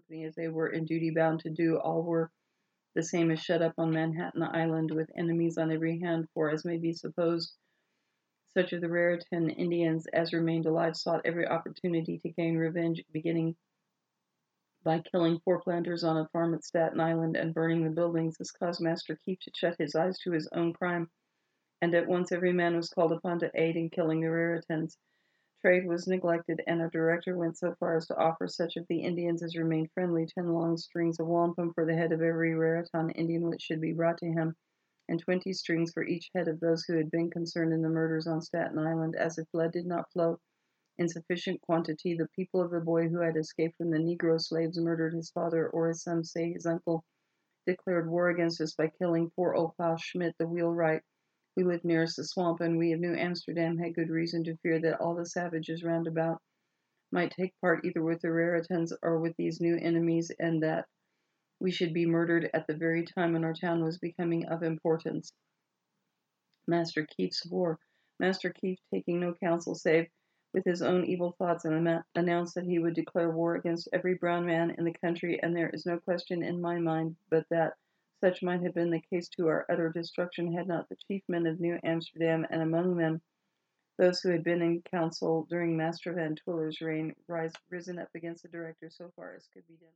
company as they were in duty bound to do, all were the same as shut up on Manhattan Island with enemies on every hand, for, as may be supposed, such of the Raritan Indians as remained alive sought every opportunity to gain revenge, beginning by killing 4 planters on a farm at Staten Island and burning the buildings. This caused Master Keefe to shut his eyes to his own crime, and at once every man was called upon to aid in killing the Raritans. Trade was neglected, and a director went so far as to offer such of the Indians as remained friendly 10 long strings of wampum for the head of every Raritan Indian which should be brought to him, and 20 strings for each head of those who had been concerned in the murders on Staten Island. As if blood did not flow in sufficient quantity, the people of the boy who had escaped from the Negro slaves murdered his father, or as some say his uncle, declared war against us by killing poor old Klaus Schmidt, the wheelwright, who lived nearest the swamp, and we of New Amsterdam had good reason to fear that all the savages round about might take part either with the Raritans or with these new enemies, and that we should be murdered at the very time when our town was becoming of importance. Master Keefe swore. Master Keefe, taking no counsel save with his own evil thoughts, and announced that he would declare war against every brown man in the country, and there is no question in my mind but that such might have been the case to our utter destruction had not the chief men of New Amsterdam, and among them those who had been in council during Master Van Twiller's reign, risen up against the director so far as could be done.